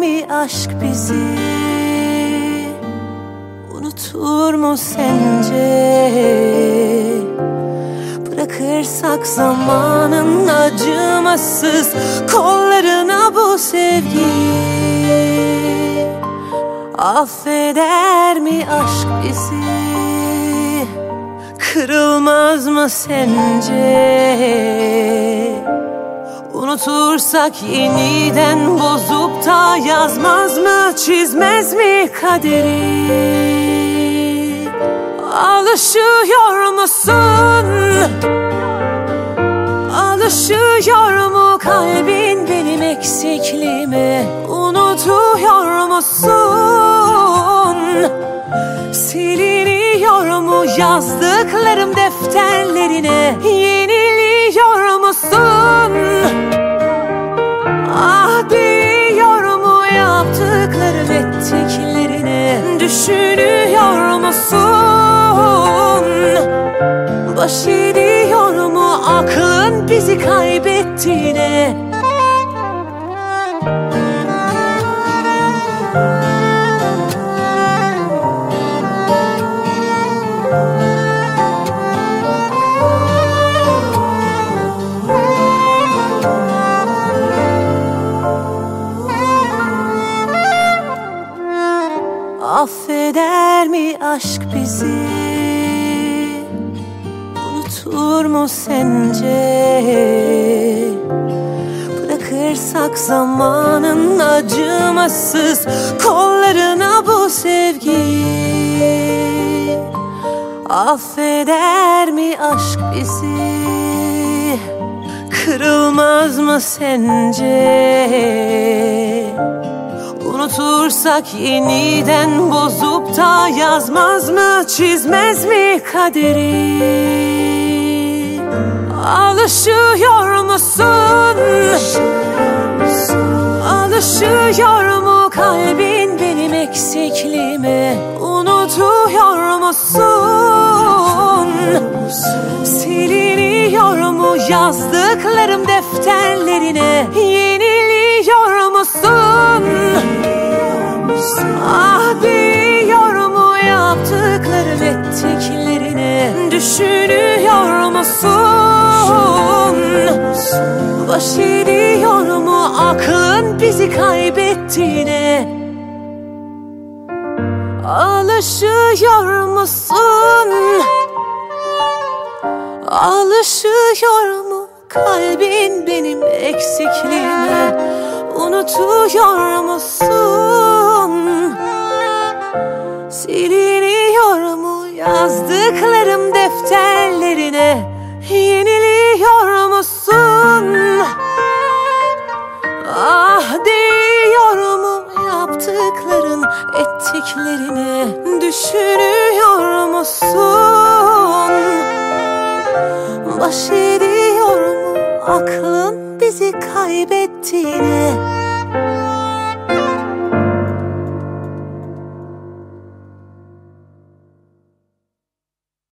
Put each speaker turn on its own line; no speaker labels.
mi aşk bizi? Unutur mu sence? Bırakırsak zamanın acımasız kollarına bu sevgiyi, affeder mi aşk bizi? Kırılmaz mı sence? Unutursak yeniden bozup da yazmaz mı, çizmez mi kaderi? Alışıyor musun? Alışıyor mu kalbin benim eksikliğime? Unutuyor musun? Siliniyor mu yazdıklarım defterlerine? Yeniliyor musun? Ah diyor mu yaptıklarım ettiklerine? Düşünüyor musun? Baş ediyor mu aklın bizi kaybettiğine? Affeder mi aşk bizi? Unutur mu sence? Bırakırsak zamanın acımasız kollarına bu sevgiyi, affeder mi aşk bizi? Kırılmaz mı sence? Unutursak yeniden bozup da yazmaz mı, çizmez mi kaderi? Alışıyor musun? Alışıyor mu kalbin benim eksikliğime? Unutuyor musun? Siliniyor mu yazdıklarım defterlerine? Yeniliyor musun? Ah diyor mu yaptıklarım ettiklerine? Düşünüyor musun? Baş ediyor mu aklın bizi kaybettiğine? Alışıyor musun? Alışıyor mu kalbin benim eksikliğime? Unutuyor musun? Siliniyor mu yazdıklarım defterlerine? Yeniliyor musun? Ah diyor mu yaptıkların ettiklerine? Düşünüyor musun? Baş ediyor mu aklın bizi kaybettiğine?